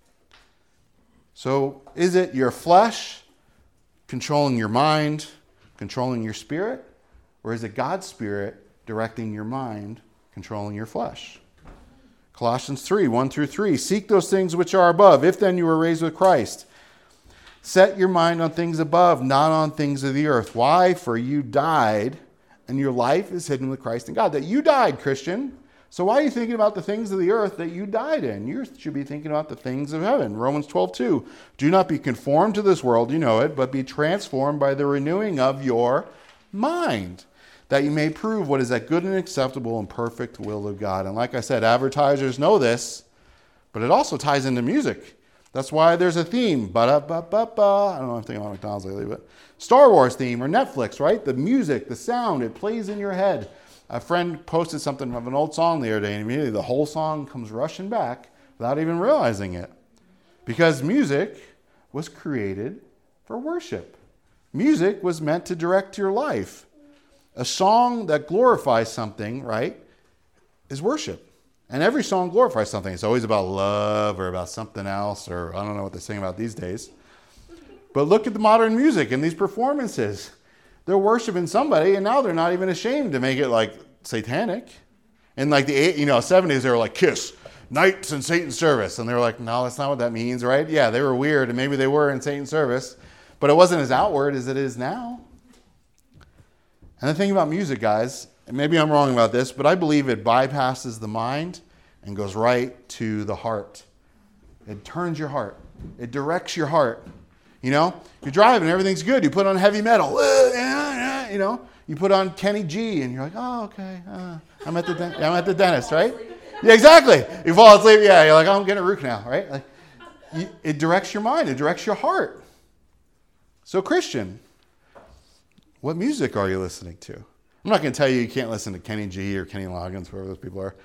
So is it your flesh controlling your mind, controlling your spirit, or is it God's Spirit directing your mind, controlling your flesh? Colossians three, one through three. Seek those things which are above, if then you were raised with Christ. Set your mind on things above, not on things of the earth. Why? For you died, and your life is hidden with Christ in God. That you died, Christian. So why are you thinking about the things of the earth that you died in? You should be thinking about the things of heaven. Romans twelve, two. Do not be conformed to this world, you know it, but be transformed by the renewing of your mind, that you may prove what is that good and acceptable and perfect will of God. And like I said, advertisers know this, but it also ties into music. That's why there's a theme. Ba-da-ba-ba-ba. I don't know if I'm thinking about McDonald's lately, but Star Wars theme or Netflix, right? The music, the sound, it plays in your head. A friend posted something of an old song the other day, and immediately the whole song comes rushing back without even realizing it. Because music was created for worship. Music was meant to direct your life. A song that glorifies something, right, is worship. And every song glorifies something. It's always about love or about something else, or I don't know what they're saying about these days. But look at the modern music and these performances. They're worshiping somebody, and now they're not even ashamed to make it like satanic. In like the eight, you know, seventies, they were like, Kiss, Knights in Satan's service. And they were like, no, that's not what that means, right? Yeah, they were weird, and maybe they were in Satan's service, but it wasn't as outward as it is now. And the thing about music, guys, and maybe I'm wrong about this, but I believe it bypasses the mind and goes right to the heart. It turns your heart. It directs your heart. You know, you're driving, everything's good. You put on heavy metal, you know, you put on Kenny G, and you're like, oh, okay, uh, I'm at the den- I'm at the dentist, right? Yeah, exactly. You fall asleep, yeah, you're like, oh, I'm getting a root canal, right? Like, you, it directs your mind. It directs your heart. So, Christian, what music are you listening to? I'm not going to tell you you can't listen to Kenny G or Kenny Loggins, whoever those people are.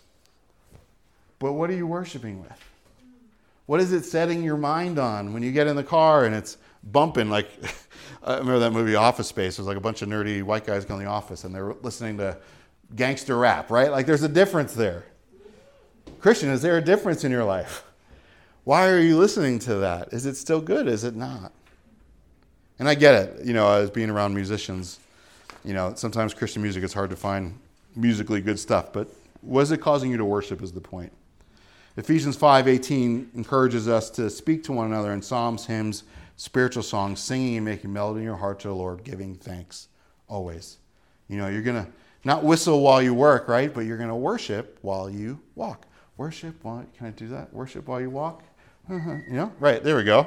But what are you worshiping with? What is it setting your mind on when you get in the car and it's bumping? Like, I remember that movie Office Space. It was like a bunch of nerdy white guys going to the office and they were listening to gangster rap, right? Like there's a difference there. Christian, is there a difference in your life? Why are you listening to that? Is it still good? Is it not? And I get it. You know, as being around musicians, you know, sometimes Christian music, it's hard to find musically good stuff. But was it causing you to worship is the point. Ephesians five eighteen encourages us to speak to one another in psalms, hymns, spiritual songs, singing and making melody in your heart to the Lord, giving thanks always. You know, you're going to not whistle while you work, right? But you're going to worship while you walk. Worship while, can I do that? Worship while you walk? Uh-huh. You know, right, there we go.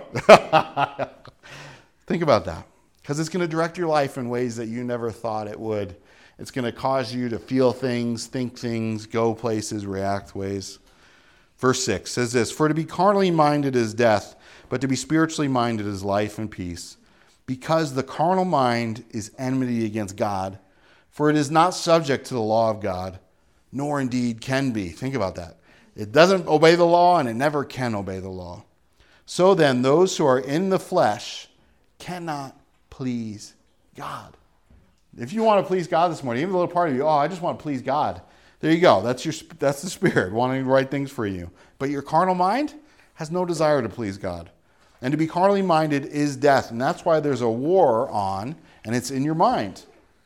Think about that. Because it's going to direct your life in ways that you never thought it would. It's going to cause you to feel things, think things, go places, react ways. Verse six says this, "For to be carnally minded is death, but to be spiritually minded is life and peace. Because the carnal mind is enmity against God, for it is not subject to the law of God, nor indeed can be." Think about that. It doesn't obey the law, and it never can obey the law. "So then, those who are in the flesh cannot please God." If you want to please God this morning, even a little part of you, oh, I just want to please God. There you go. That's your. That's the Spirit wanting the right things for you. But your carnal mind has no desire to please God. And to be carnally minded is death. And that's why there's a war on, and it's in your mind.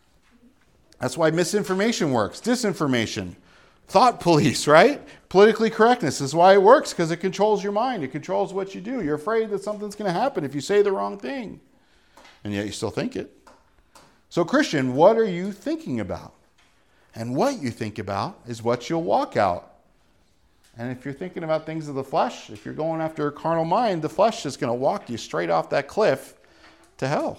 That's why misinformation works. Disinformation. Thought police, right? Politically correctness is why it works, because it controls your mind. It controls what you do. You're afraid that something's going to happen if you say the wrong thing. And yet you still think it. So Christian, what are you thinking about? And what you think about is what you'll walk out. And if you're thinking about things of the flesh, if you're going after a carnal mind, the flesh is going to walk you straight off that cliff to hell.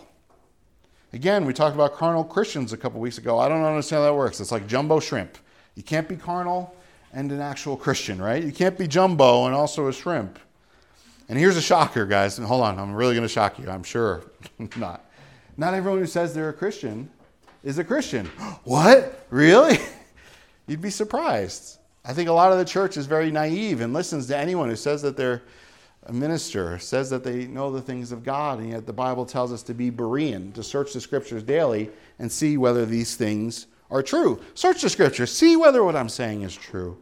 Again, we talked about carnal Christians a couple weeks ago. I don't understand how that works. It's like jumbo shrimp. You can't be carnal and an actual Christian, right? You can't be jumbo and also a shrimp. And here's a shocker, guys. And hold on, I'm really going to shock you. I'm sure not. Not everyone who says they're a Christian is a Christian. What? Really? You'd be surprised. I think a lot of the church is very naive and listens to anyone who says that they're a minister, says that they know the things of God, and yet the Bible tells us to be Berean, to search the scriptures daily and see whether these things are true. Search the scriptures, see whether what I'm saying is true.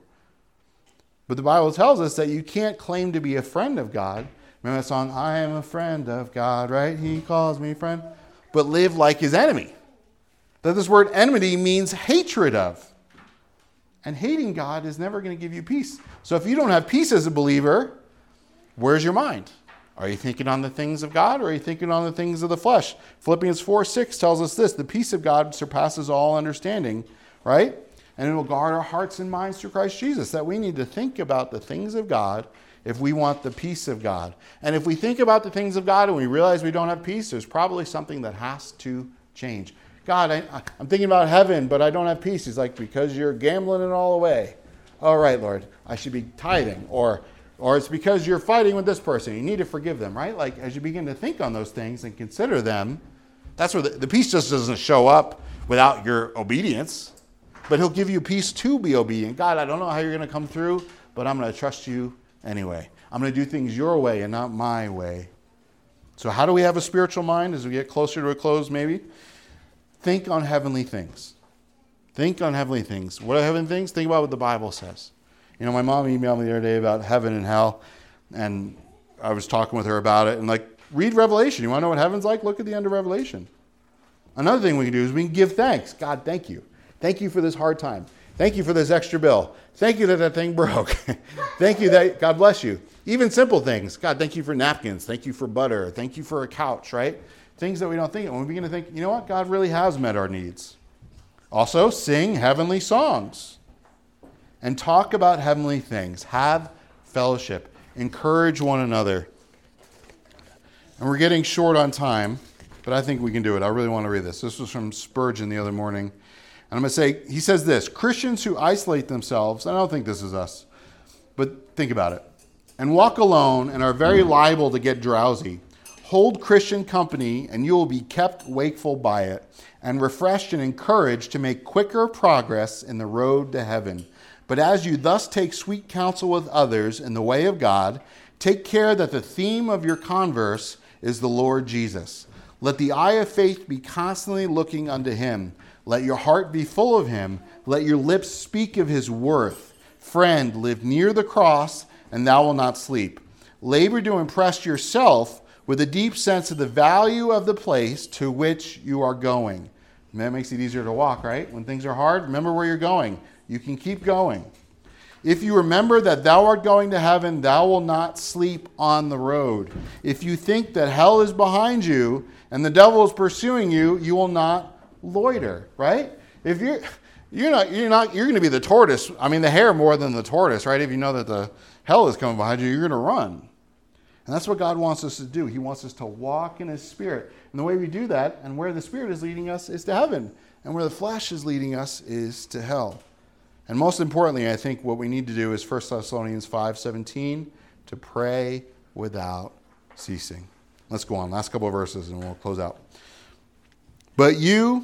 But the Bible tells us that you can't claim to be a friend of God. Remember that song, I am a friend of God, right? He calls me friend. But live like his enemy. That this word enmity means hatred of. And hating God is never going to give you peace. So if you don't have peace as a believer, where's your mind? Are you thinking on the things of God, or are you thinking on the things of the flesh? Philippians four six tells us this, the peace of God surpasses all understanding, right? And it will guard our hearts and minds through Christ Jesus. That we need to think about the things of God if we want the peace of God. And if we think about the things of God and we realize we don't have peace, there's probably something that has to change. God, I, I'm thinking about heaven, but I don't have peace. He's like, because you're gambling it all away. All right, Lord, I should be tithing. Or or it's because you're fighting with this person. You need to forgive them, right? Like, as you begin to think on those things and consider them, that's where the, the peace just doesn't show up without your obedience. But he'll give you peace to be obedient. God, I don't know how you're going to come through, but I'm going to trust you anyway. I'm going to do things your way and not my way. So how do we have a spiritual mind as we get closer to a close, maybe? Think on heavenly things. Think on heavenly things. What are heavenly things? Think about what the Bible says. You know, my mom emailed me the other day about heaven and hell, and I was talking with her about it, and like, read Revelation. You want to know what heaven's like? Look at the end of Revelation. Another thing we can do is we can give thanks. God, thank you. Thank you for this hard time. Thank you for this extra bill. Thank you that that thing broke. Thank you that, God bless you. Even simple things. God, thank you for napkins. Thank you for butter. Thank you for a couch, right? Things that we don't think of. When we begin to think, you know what? God really has met our needs. Also, sing heavenly songs. And talk about heavenly things. Have fellowship. Encourage one another. And we're getting short on time, but I think we can do it. I really want to read this. This was from Spurgeon the other morning. And I'm going to say, he says this, Christians who isolate themselves, and I don't think this is us, but think about it, and walk alone and are very liable to get drowsy, hold Christian company and you will be kept wakeful by it and refreshed and encouraged to make quicker progress in the road to heaven. But as you thus take sweet counsel with others in the way of God, take care that the theme of your converse is the Lord Jesus. Let the eye of faith be constantly looking unto him. Let your heart be full of him. Let your lips speak of his worth. Friend, live near the cross, and thou wilt not sleep. Labor to impress yourself with a deep sense of the value of the place to which you are going. And that makes it easier to walk, right? When things are hard, remember where you're going. You can keep going. If you remember that thou art going to heaven, thou wilt not sleep on the road. If you think that hell is behind you and the devil is pursuing you, you will not loiter, right? If you're you're not you're not you're going to be the tortoise. I mean, the hare more than the tortoise, right? If you know that the hell is coming behind you, you're going to run. And that's what God wants us to do. He wants us to walk in his Spirit. And the way we do that, and where the Spirit is leading us, is to heaven. And where the flesh is leading us is to hell. And most importantly, I think what we need to do is First Thessalonians five seventeen, to pray without ceasing. Let's go on. Last couple of verses and we'll close out. But you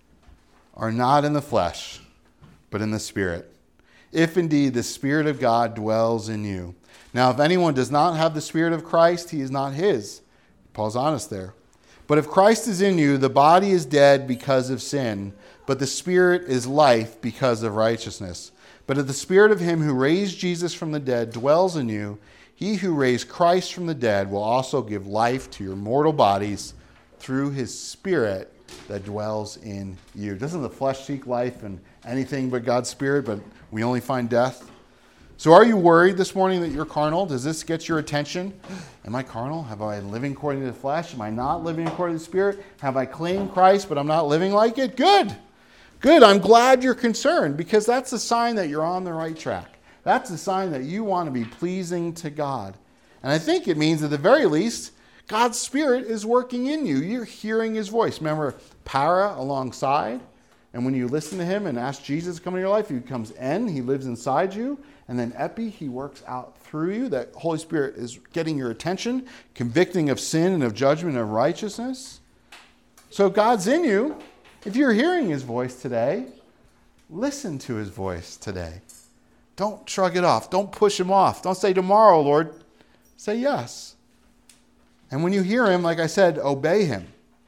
are not in the flesh, but in the Spirit, if indeed the Spirit of God dwells in you. Now, if anyone does not have the Spirit of Christ, he is not his. Paul's honest there. But if Christ is in you, the body is dead because of sin, but the Spirit is life because of righteousness. But if the Spirit of him who raised Jesus from the dead dwells in you, he who raised Christ from the dead will also give life to your mortal bodies through his Spirit that dwells in you. Doesn't the flesh seek life and anything but God's Spirit, but we only find death? So are you worried this morning that you're carnal? Does this get your attention? Am I carnal? Have I living according to the flesh? Am I not living according to the Spirit? Have I claimed Christ, but I'm not living like it? Good. Good. I'm glad you're concerned, because that's a sign that you're on the right track. That's a sign that you want to be pleasing to God. And I think it means, at the very least, God's Spirit is working in you. You're hearing his voice. Remember, para alongside. And when you listen to him and ask Jesus to come into your life, he becomes en, he lives inside you. And then epi, he works out through you. That Holy Spirit is getting your attention, convicting of sin and of judgment and of righteousness. So God's in you. If you're hearing his voice today, listen to his voice today. Don't shrug it off. Don't push him off. Don't say tomorrow, Lord. Say yes. And when you hear him, like I said, obey him.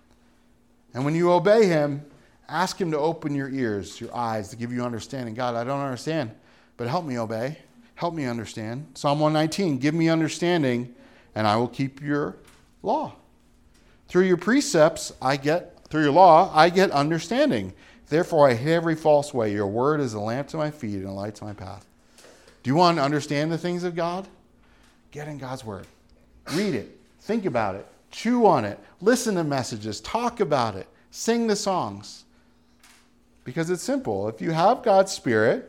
And when you obey him, ask him to open your ears, your eyes, to give you understanding. God, I don't understand, but help me obey. Help me understand. Psalm one nineteen, give me understanding, and I will keep your law. Through your precepts, I get, through your law, I get understanding. Therefore, I hate every false way. Your word is a lamp to my feet and a light to my path. Do you want to understand the things of God? Get in God's word. Read it. Think about it. Chew on it. Listen to messages. Talk about it. Sing the songs. Because it's simple. If you have God's Spirit,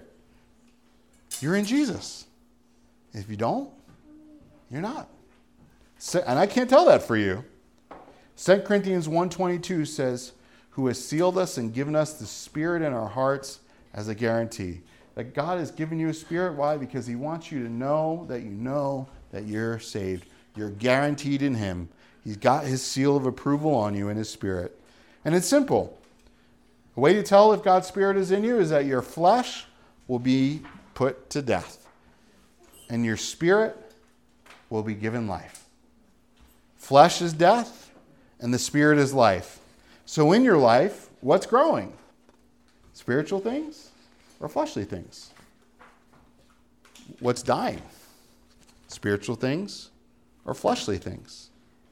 you're in Jesus. If you don't, you're not. And I can't tell that for you. Second Corinthians one twenty-two says, who has sealed us and given us the Spirit in our hearts as a guarantee. That God has given you a Spirit. Why? Because he wants you to know that you know that you're saved. You're guaranteed in him. He's got his seal of approval on you in his Spirit. And it's simple. The way to tell if God's Spirit is in you is that your flesh will be put to death. And your spirit will be given life. Flesh is death, and the Spirit is life. So in your life, what's growing? Spiritual things or fleshly things? What's dying? Spiritual things or fleshly things?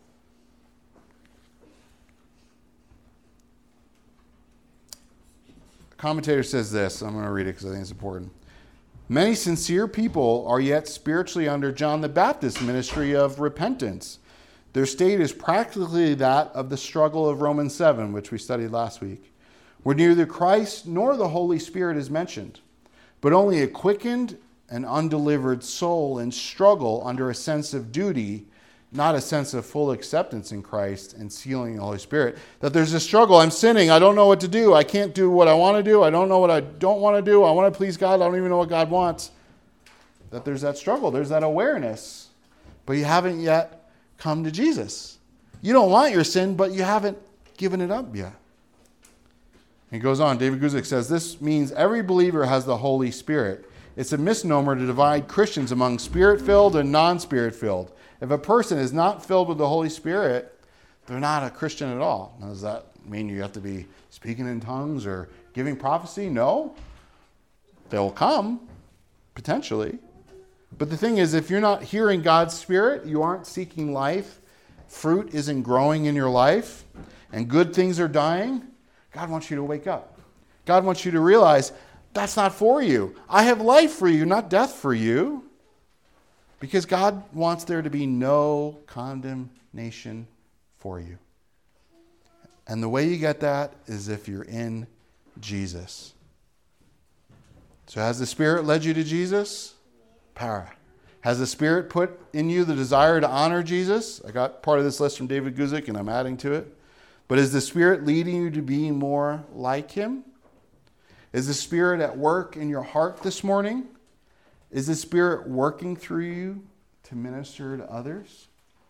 A commentator says this. I'm going to read it because I think it's important. Many sincere people are yet spiritually under John the Baptist's ministry of repentance. Their state is practically that of the struggle of Romans seven, which we studied last week, where neither Christ nor the Holy Spirit is mentioned, but only a quickened and undelivered soul in struggle under a sense of duty, not a sense of full acceptance in Christ and sealing the Holy Spirit. That there's a struggle. I'm sinning. I don't know what to do. I can't do what I want to do. I don't know what I don't want to do. I want to please God. I don't even know what God wants. That there's that struggle. There's that awareness. But you haven't yet come to Jesus. You don't want your sin, but you haven't given it up yet. He goes on. David Guzik says, this means every believer has the Holy Spirit. It's a misnomer to divide Christians among Spirit-filled and non-Spirit-filled. If a person is not filled with the Holy Spirit, they're not a Christian at all. Now, does that mean you have to be speaking in tongues or giving prophecy? No. They'll come, potentially. But the thing is, if you're not hearing God's Spirit, you aren't seeking life, fruit isn't growing in your life, and good things are dying, God wants you to wake up. God wants you to realize that's not for you. I have life for you, not death for you. Because God wants there to be no condemnation for you. And the way you get that is if you're in Jesus. So has the Spirit led you to Jesus? Para. Has the Spirit put in you the desire to honor Jesus? I got part of this list from David Guzik and I'm adding to it. But is the Spirit leading you to be more like him? Is the Spirit at work in your heart this morning? Is the Spirit working through you to minister to others?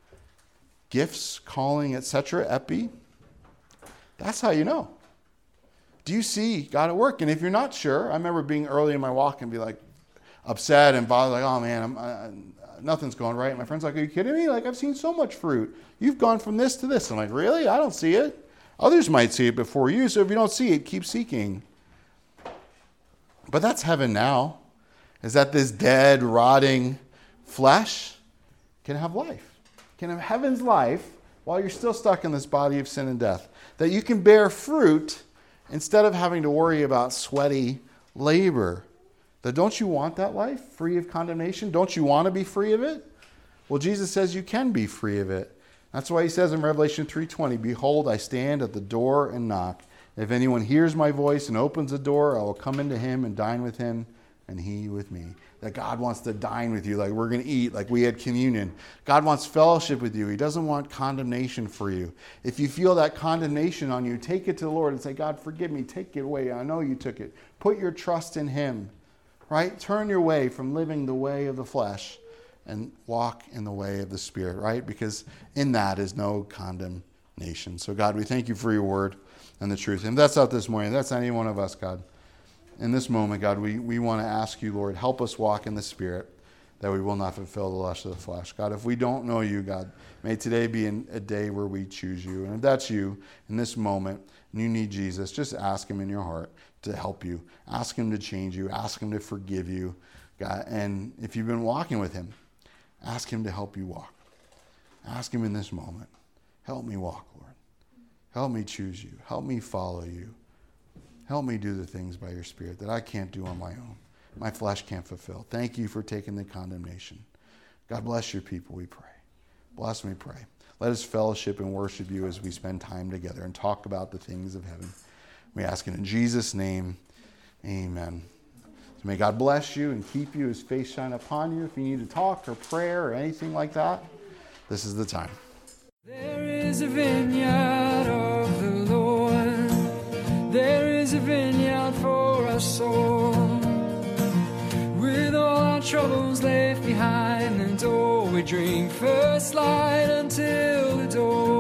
Gifts, calling, et cetera, epi. That's how you know. Do you see God at work? And if you're not sure, I remember being early in my walk and be like upset and bothered, like, oh man, I'm, I, nothing's going right. My friend's like, are you kidding me? Like, I've seen so much fruit. You've gone from this to this. I'm like, really? I don't see it. Others might see it before you. So if you don't see it, keep seeking. But that's heaven now. Is that this dead, rotting flesh can have life. Can have heaven's life while you're still stuck in this body of sin and death. That you can bear fruit instead of having to worry about sweaty labor. That don't you want that life free of condemnation? Don't you want to be free of it? Well, Jesus says you can be free of it. That's why he says in Revelation three twenty, behold, I stand at the door and knock. If anyone hears my voice and opens the door, I will come into him and dine with him and he with me. That God wants to dine with you, like we're going to eat, like we had communion. God wants fellowship with you. He doesn't want condemnation for you. If you feel that condemnation on you, take it to the Lord and say, God, forgive me. Take it away. I know you took it. Put your trust in him, right? Turn your way from living the way of the flesh and walk in the way of the Spirit, right? Because in that is no condemnation. So God, we thank you for your word and the truth. And that's not this morning. That's any one of us, God. In this moment, God, we, we want to ask you, Lord, help us walk in the Spirit that we will not fulfill the lust of the flesh. God, if we don't know you, God, may today be an, a day where we choose you. And if that's you in this moment and you need Jesus, just ask him in your heart to help you. Ask him to change you. Ask him to forgive you. God, and if you've been walking with him, ask him to help you walk. Ask him in this moment, help me walk, Lord. Help me choose you. Help me follow you. Help me do the things by your Spirit that I can't do on my own. My flesh can't fulfill. Thank you for taking the condemnation. God bless your people, we pray. Bless me, pray. Let us fellowship and worship you as we spend time together and talk about the things of heaven. We ask it in Jesus' name. Amen. So may God bless you and keep you, his face shine upon you. If you need to talk or prayer or anything like that, this is the time. There is a vineyard of the Lord. There is a vineyard for us all. With all our troubles left behind, and all we drink first light until the dawn.